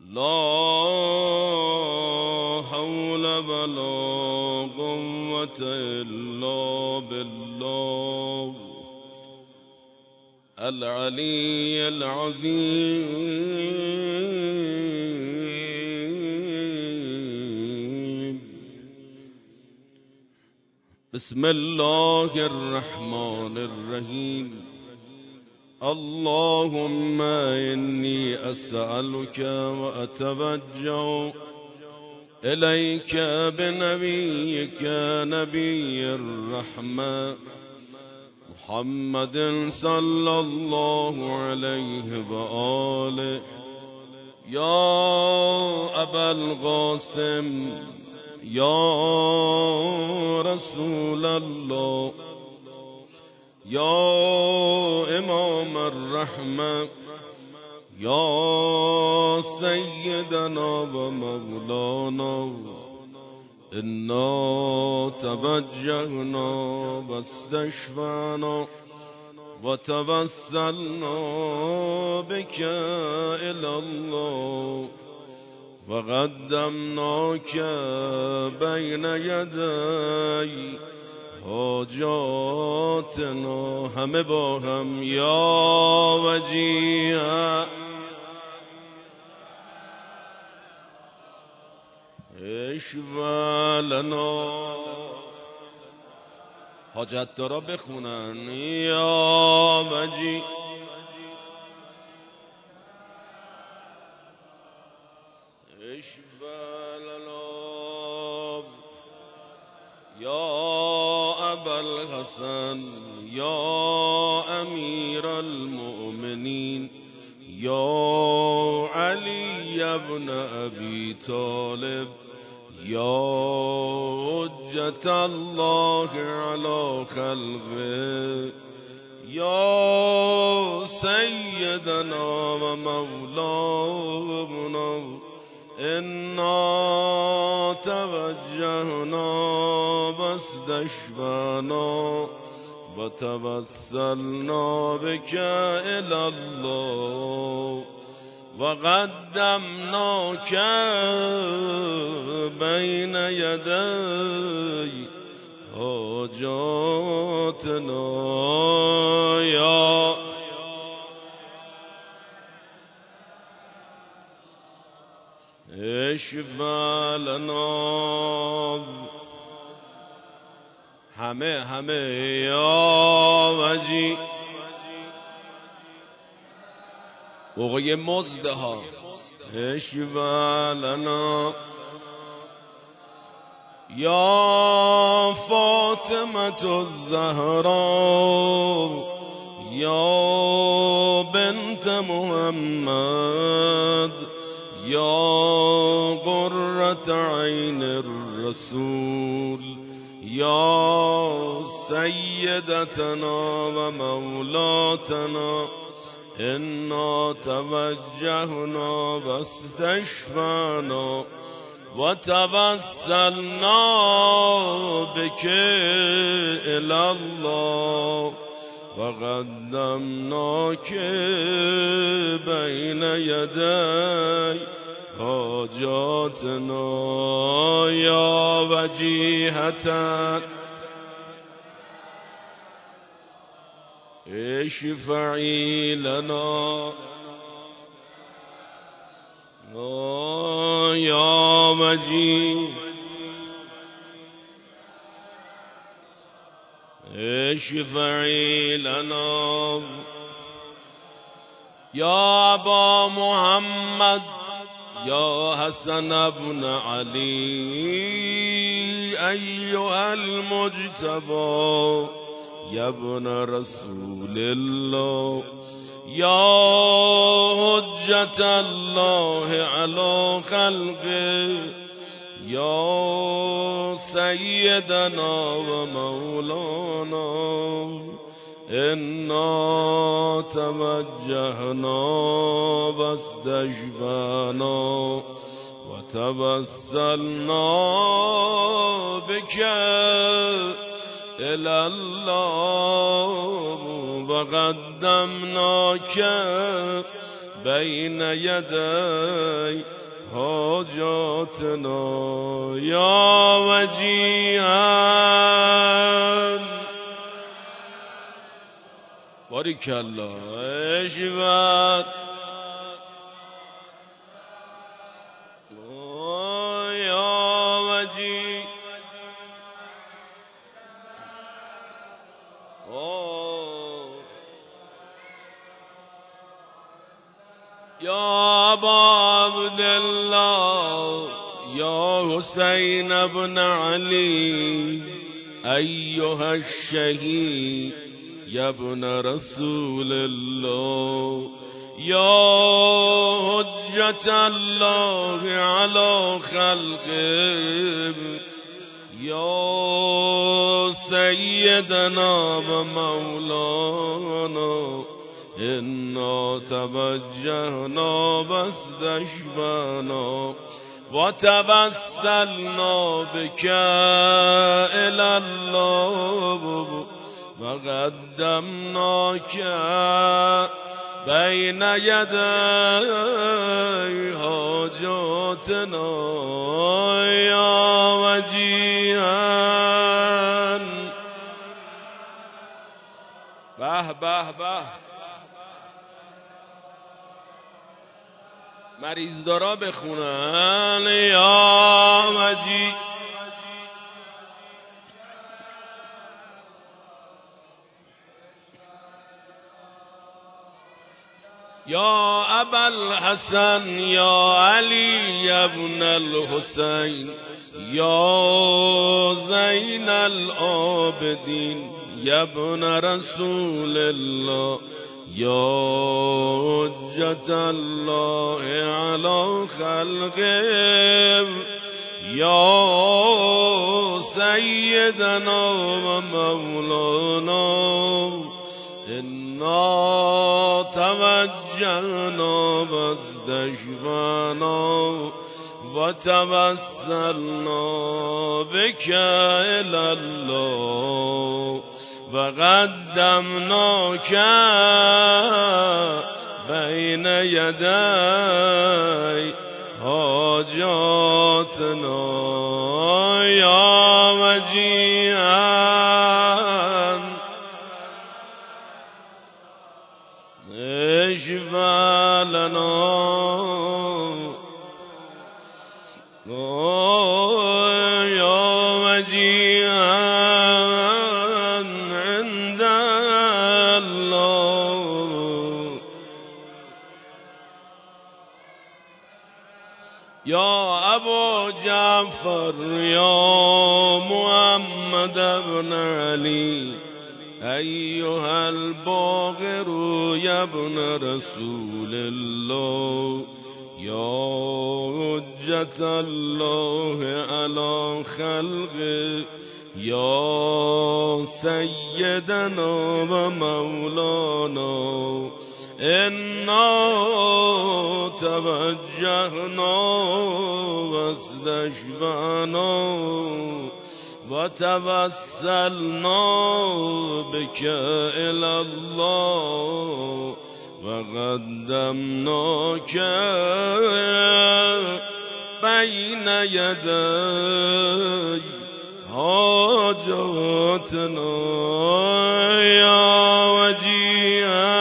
لا حول ولا قوة إلا بالله العلي العظيم. بسم الله الرحمن الرحيم. اللهم إني أسألك وأتوجه إليك بنبيك نبي الرحمة محمد صلى الله عليه وآله. يا أبا القاسم يا رسول الله يا إمام الرحمة يا سيدنا ومولانا إنا توجهنا واستشفعنا وتوسلنا بك إلى الله وقدمناك بين يدي حاجاتنا. همه با هم یا وجیه اشفع لنا. حاجت دارا بخونن یا وجیه اشفع لنا یا أبا الحسن يا أمير المؤمنين يا علي بن أبي طالب يا حجة الله على خلقه يا سيدنا ومولانا إنا توجهنا واستشفعنا وتوسلنا بك إلى الله وقدمناك بين يدي حاجاتنا. يا اشفع لنا. همه یا وجی بقیه مزده ها اشفع لنا یا فاطمة الزهراء یا بنت محمد یا قرة عین الرسول یا سیدتنا و مولاتنا إنا توجهنا واستشفعنا وتوسلنا بك إلى الله وقدمناك بين يدي حاجاتنا. يا وجيهة اشفعي لنا. يا وجيه اشفعي لنا. يا أبا محمد يا حسن بن علي أيها المجتبى يا ابن رسول الله يا حجة الله على خلقه يا سيدنا ومولانا إنا توجهنا واستشفعنا وتوسلنا بك إلى الله وقدمناك بين يدي حاجاتنا يا وجيها. بارك الله. اشفت يا وجي يا أبا عبد الله يا حسين بن علي أيها الشهيد يا ابن رسول الله يا حجة الله على خلقه يا سيدنا ومولانا إنا توجهنا واستشفعنا وتوسلنا بك إلى الله وقدمناك بين يدي حاجاتنا يا وجيها. به به به. مریض دارا بخونن یا وجی یا ابا الحسن یا علی ابن الحسین یا زین العابدین یا ابن رسول الله یا حجت الله علی خلقه یا سیدنا و مولانا إنا توجهنا واستشفعنا وتوسلنا بك إلى الله وقدمناك بين يدي حاجاتنا يا وجيها. اشفع لنا يا وجيها عند الله يا أبو جعفر يا محمد بن علي أيها الباغر يا ابن رسول الله يا حجة الله على خلقه يا سيدنا ومولانا إنا توجهنا واستشفعنا وتوسلنا بك إلى الله وقدمناك بين يدي حاجاتنا يا وجيها.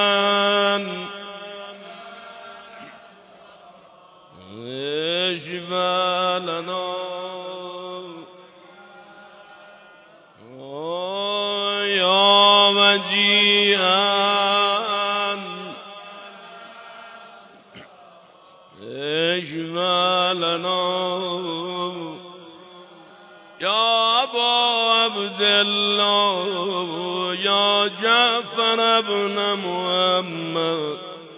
اشفع لنا يا وجيها. اشفع لنا يا أبا عبد الله يا جعفر بن محمد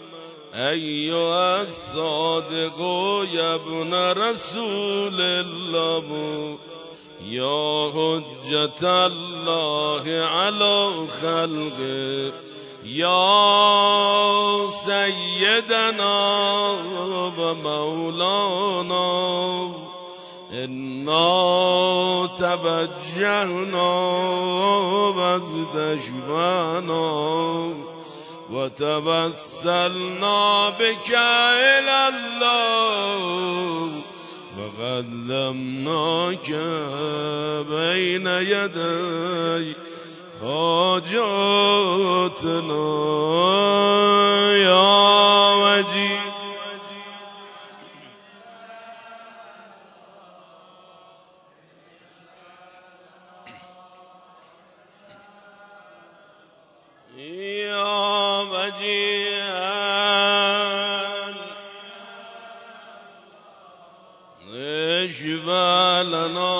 أيها الصادق يا ابن رسول الله يا حجة الله على خلقه يا سيدنا ومولانا إنا توجهنا واستشفعنا وتوسلنا بك إلى الله وقدمناك بين يدي حاجاتنا يا وجيه. يا وجيها اشفى لنا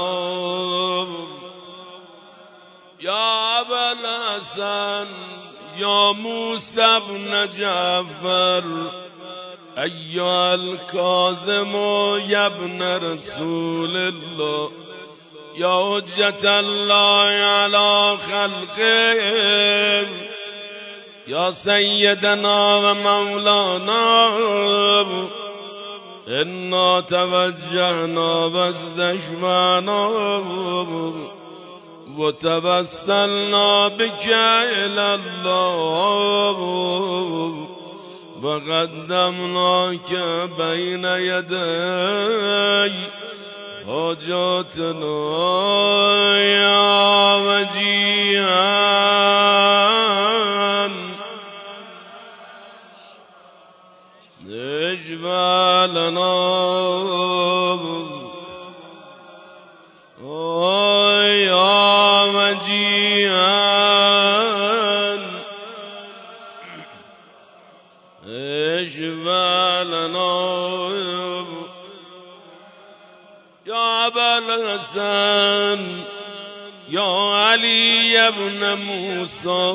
يا أبا الحسن يا موسى بن جعفر أيها الكاظم يا ابن رسول الله يا حجة الله على خلقه يا سيدنا ومولانا إنا توجهنا واستشفعنا وتوسلنا بك إلى الله وقدمناك بين يدي حاجاتنا يا وجيها اشفى لنا يا وجيها اشفى لنا يا أبا الحسن يا علي بن موسى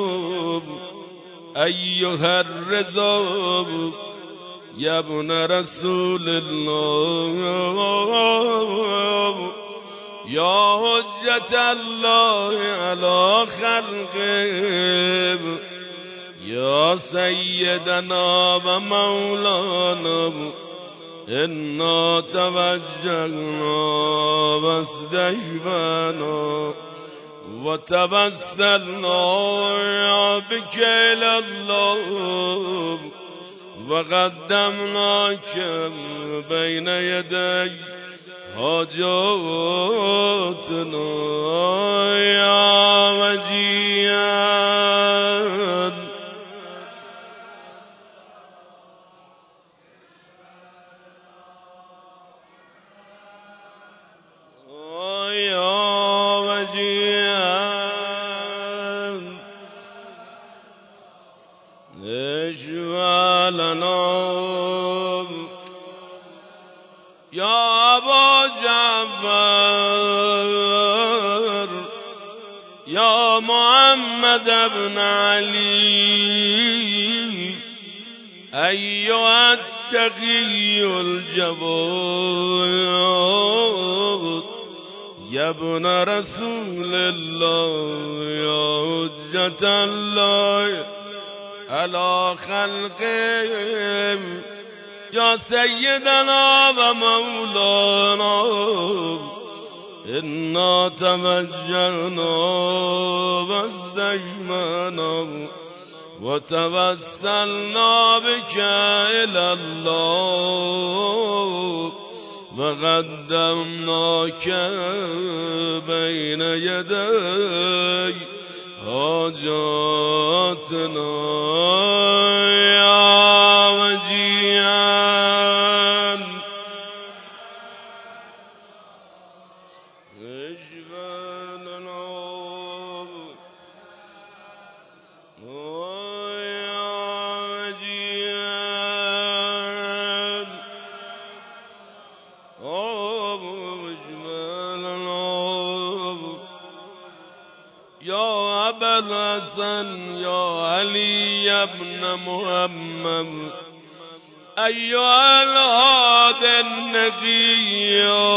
أيها الرضا يا ابن رسول الله يا حجة الله على خلقه يا سيدنا ومولانا إنا توجهنا واستشفعنا وتوسلنا بك إلى الله وقدمناك بين يدي حاجاتنا يا وجيها اشفى لنا يا أبا جعفر يا محمد بن علي أيها التقي الجواد يا ابن رسول الله يا حجة الله على خلقه يا سيدنا ومولانا إنا توجهنا واستشفعنا وتوسلنا بك إلى الله وقدمناك بين يدي حاجاتنا يا وجيها اشفى لنا يا وجيها اشفى لنا يا أبا الحسن يا علي بن محمد أيها الهادي النقي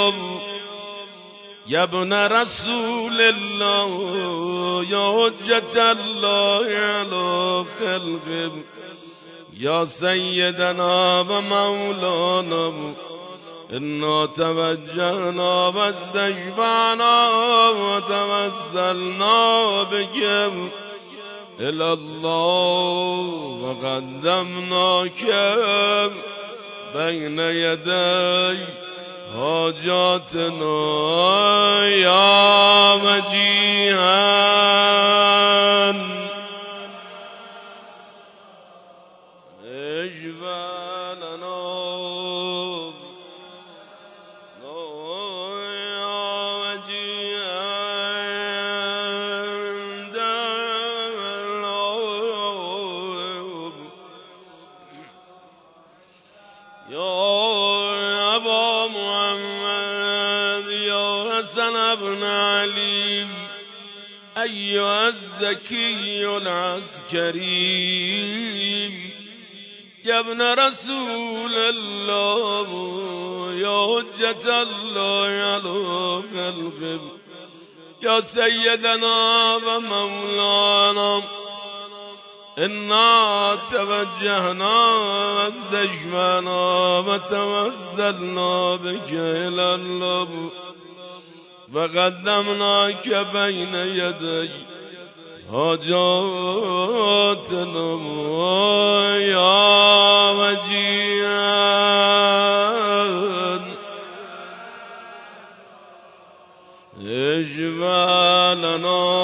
يا ابن رسول الله يا حجة الله على خلقه يا سيدنا ومولانا إنا توجهنا واستشفعنا وتوسلنا بك إلى الله وقدمناك بين يدي حاجاتنا يا وجيها اشفع لنا ابن علي أيها الزكي العسكري يا ابن رسول الله يا حجة الله على خلقه يا سيدنا ومولانا إنا توجهنا واستشفعنا وتوسلنا بك إلى الله وقدمناك بين يدي حاجاتنا يا وجيها اشفع لنا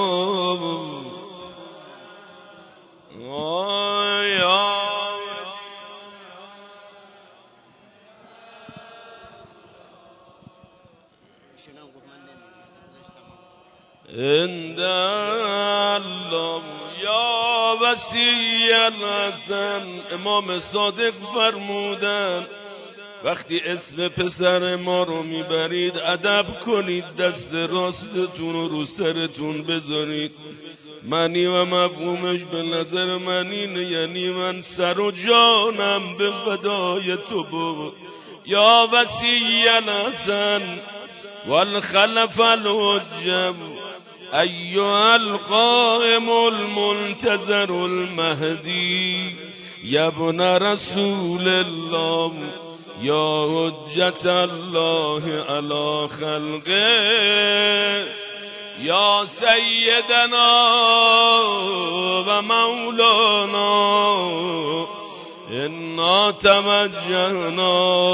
عند الله یا وصی الحسن. امام صادق فرمودن وقتی اسم پسر ما رو میبرید ادب کنید، دست راستتون رو سرتون بذارید. معنی و مفهومش به نظر من اینه، یعنی من سر و جانم به فدای تو بود یا وصی الحسن والخلف الحجب أيها القائم المنتظر المهدي يا ابن رسول الله يا حجة الله على خلقه يا سيدنا ومولانا إنا توجهنا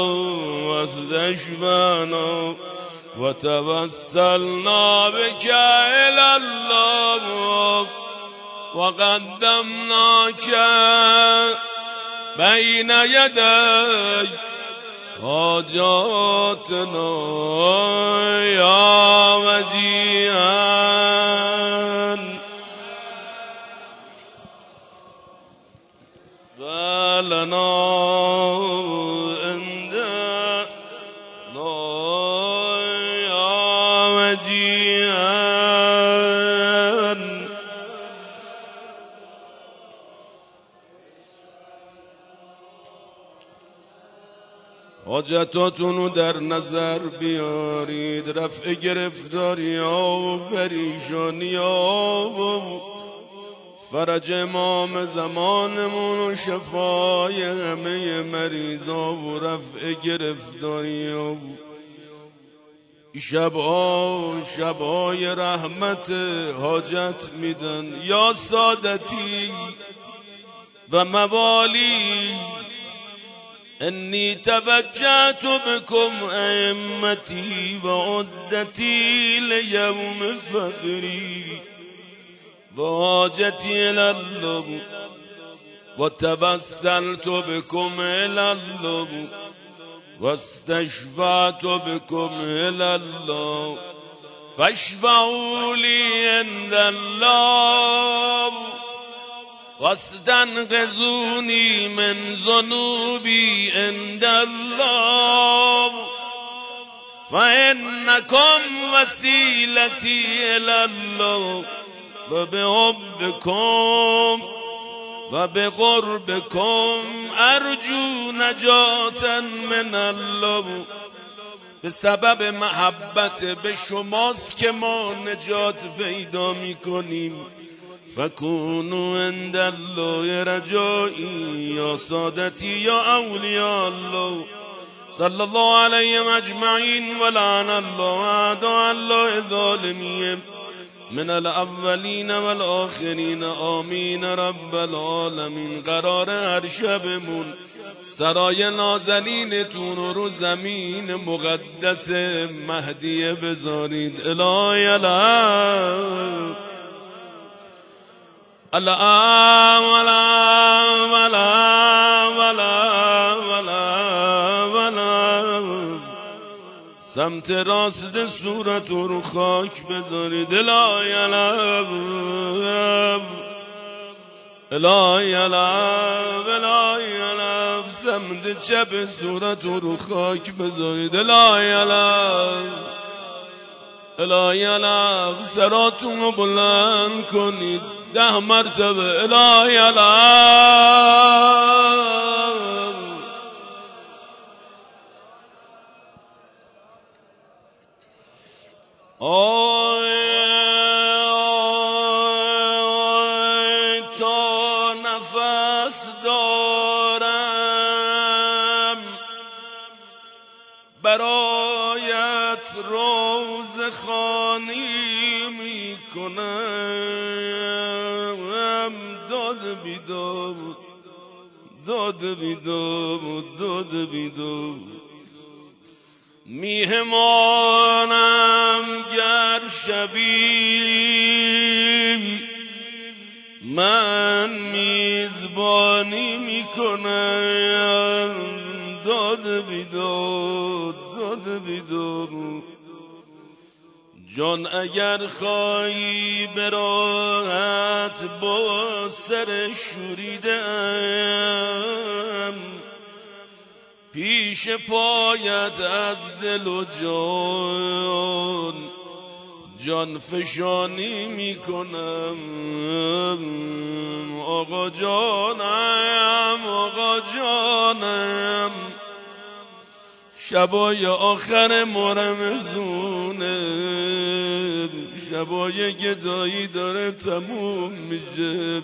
واستشفعنا وتوسلنا بك إلى الله وقدمناك بين يدي حاجاتنا يا وجيها فلنا حاجتاتونو در نظر بیارید، رفع گرفتاری ها و پریشانی ها و فرج امام زمانمون و شفای همه مریضا و رفع گرفتاری ها. شبهای رحمت حاجت میدن یا سادتی و موالی. إني توجهت بكم أئمتي وعدتي ليوم فخري وحاجتي إلى الله وتوسلت بكم إلى الله واستشفعت بكم إلى الله فاشفعوا لي عند الله واستنقذوني من ذنوبي عند الله فإنكم وسيلتي إلى الله وبحبكم وبقربكم أرجو نجاة من الله. به سبب محبت به شماست که ما نجات پیدا میکنیم. فکونوا عند الله رجائي یا سادتی یا اولیاء الله صلی الله علیهم اجمعین ولعن الله اعداء الله الظالمین. من الاولین والآخرین آمین رب العالمین. قرار هر شبمون سرای نازنینتون رو زمین مقدس مهدیه بذارید. الهی الهی سمت راست صورت رو خاک بذارید. الهی الهی الهی سمت چپ صورت رو خاک بذارید. الهی الهی سراتون رو بلند کنید 10 مرتبه. الهی تا نفس دارم برایت روز خوانی میکنم. داد بیداد داد بیداد داد بیداد میهمانم گر شبی من میزبانی میکنم. داد بیداد داد بیداد جان اگر خواهی به راحت با سر شوریدم پیش پایت از دل و جان فشانی میکنم. آقا جانم آقا جانم شبای آخر مرمزونه، شبای گدایی داره تموم میشه،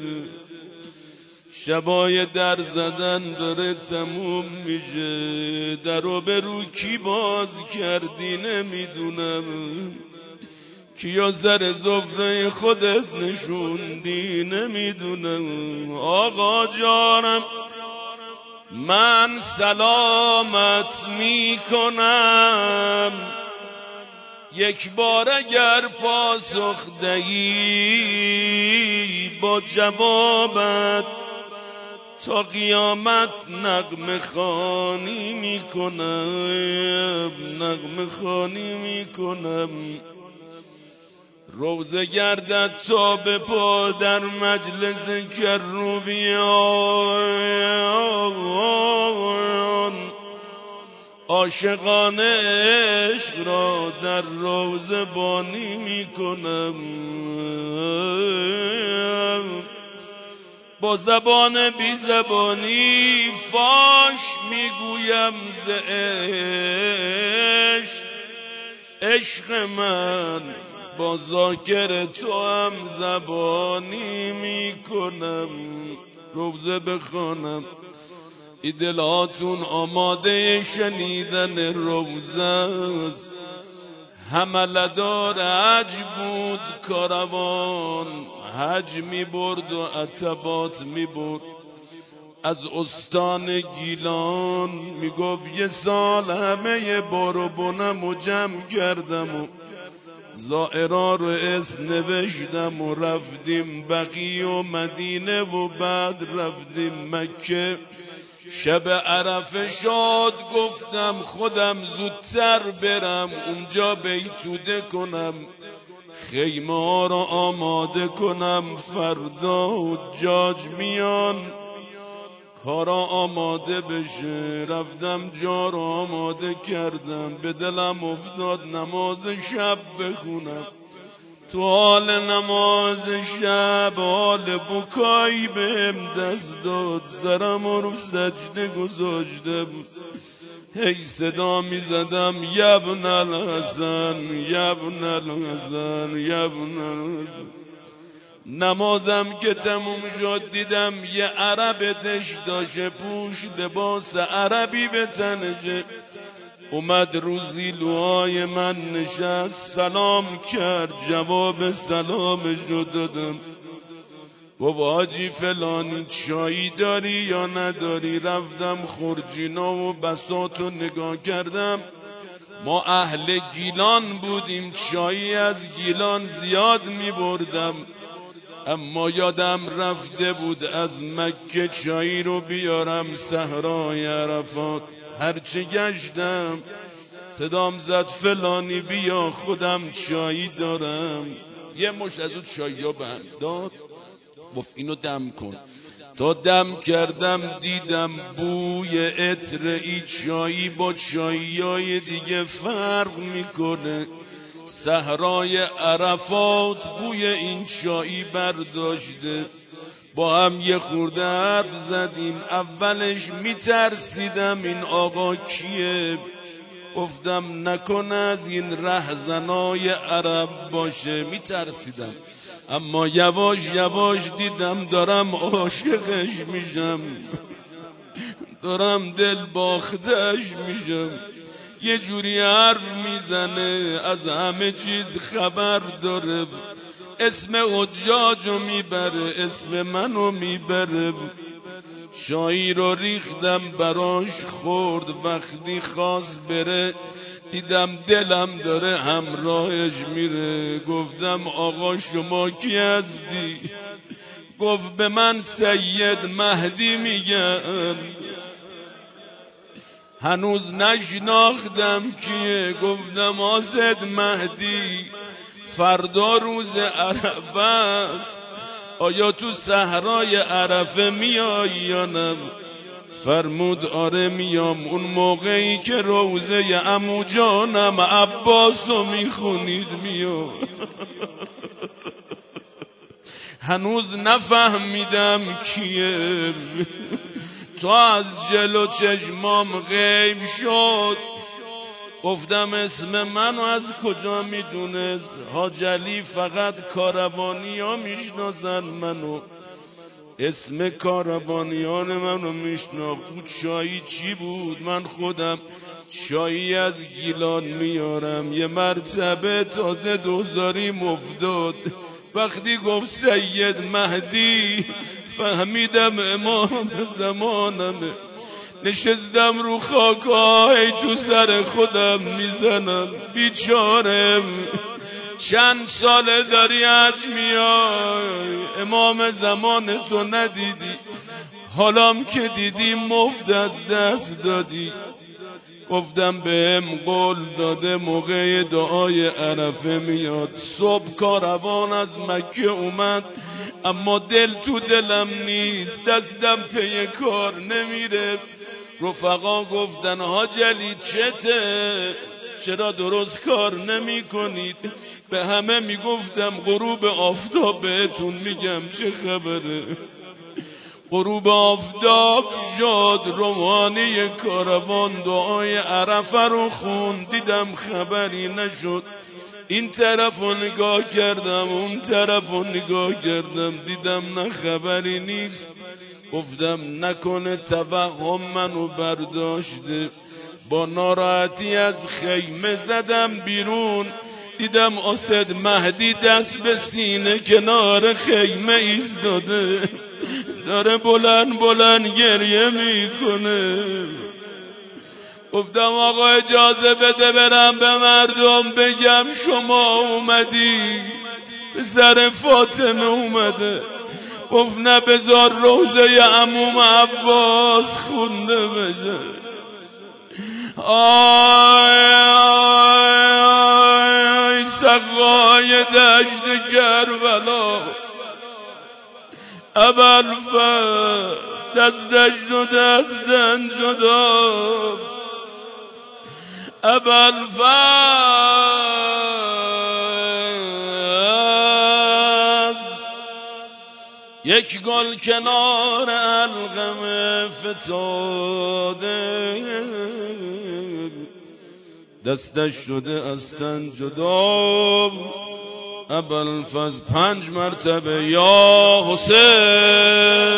شبای در زدن داره تموم میشه. درو به رو کی باز کردی نمیدونم، کیا سر زفره خودت نشوندی نمیدونم. آقا جانم من سلامت میکنم، یک بار اگر پاسخ دهی با جوابت تا قیامت نغمه خوانی میکنم، نغمه خوانی میکنم. روزه گردد تا به پا در مجلس کروبیان، عاشقان عشق را در روزه بانی میکنم. با زبان بی زبانی فاش میگویم ز عشق من، با ذاکر تو هم زبانی میکنم. روزه بخوانم ای دلاتون آماده شنیدن روزه است. حمله دار حج بود کاروان، حج می برد و عتبات می برد از استان گیلان. می گفت یه سال همه بارو بنم و جمع کردم و زائرا رو اسم نوشتم و رفتیم بقیه و مدینه و بعد رفتیم مکه. شب عرفه شاد گفتم خودم زودتر برم اونجا بیتوده کنم، خیمه ها رو آماده کنم، فردا حجاج میان کارا آماده بشه. رفتم جا رو آماده کردم، به دلم افتاد نماز شب بخونم. تو حال نماز شب حال بکایی بهم دست داد، سرم رو سجده گذاشته بود، هی صدا می زدم یبن الحسن یبن الحسن یبن الحسن. نمازم که تموم شد دیدم یه عرب دش داشته پوش لباس عربی به تنشه، اومد روزی لوهای من نشست، سلام کرد، جواب سلامش رو دادم. بابا حاجی فلانی چایی داری یا نداری؟ رفتم خورجینا و بساطو نگاه کردم. ما اهل گیلان بودیم، چایی از گیلان زیاد می بردم، اما یادم رفته بود از مکه چایی رو بیارم صحرای عرفات. هرچه گشتم صدام زد فلانی بیا خودم چایی دارم. یه مش از اون چایی ها بهم داد، گفت اینو دم کن. تا دم کردم دیدم بوی عطر ای چایی با چاییای دیگه فرق میکنه. صحرای عرفات بوی این چایی برداشته. با هم یه خورده حرف زدیم. اولش میترسیدم این آقا کیه، گفتم نکنه از این رهزنای عرب باشه، میترسیدم. اما یواش یواش دیدم دارم عاشقش میشم، دارم دل باختش میشم. یه جوری حرف میزنه از همه چیز خبر داره، اسم حجاجو میبره، اسم منو میبره. چایی رو ریختم براش خورد، وقتی خواست بره دیدم دلم داره همراهش میره. گفتم آقا شما کی هستی؟ گفت به من سید مهدی میگن. هنوز نشناختم کیه. گفتم آسد مهدی فردا روز عرفه است، آیا تو صحرای عرفه میای یا نه؟ فرمود آره میام. اون موقعی که روزه عمو جانم عباسو میخونید میام. هنوز نفهمیدم کیه، تو از جلو چشمام غیب شد. گفتم اسم منو از کجا میدونست؟ حاج علی فقط کاروانی ها میشناسن منو، اسم کاروانیان منو میشناخت. تو چایی چی بود؟ من خودم چایی از گیلان میارم. یه مرتبه تازه دوزاریم افتاد، وقتی گفت سید مهدی فهمیدم امام زمانمه. نشستم رو خاکای تو سر خودم میزنم، بیچارم چند ساله داری حج میای، امام زمان تو ندیدی، حالام که دیدی مفت از دست دادی. گفتم بهم قول داده موقع دعای عرفه میاد. صبح کاروان از مکه اومد، اما دل تو دلم نیست، دستم پی کار نمیره. رفقا گفتن حاج علی چته؟ چرا درست کار نمی کنید؟ به همه میگفتم غروب آفتاب بهتون میگم چه خبره. غروب آفتاب شد، روحانی کاروان دعای عرفه رو خوند، دیدم خبری نشد. این طرف رو نگاه کردم اون طرف رو نگاه کردم، دیدم نه خبری نیست. گفتم نکنه توهم منو برداشته. با ناراحتی از خیمه زدم بیرون، دیدم اسد مهدی دست به سینه کنار خیمه ایستاده، داره بلند بلند گریه میکنه. گفتم آقا اجازه بده برم به مردم بگم شما اومدی، پسر فاطمه اومده. گفت نه بذار روزه عموم عباس خونده بشه. آی آی آی سقای دشت کربلا، ابوالفضل دستش دو دستن جدا، ابوالفضل یک گل کنار القمه فتاده، دستش شده از تن جدا. ابوالفضل 5 مرتبه یا حسین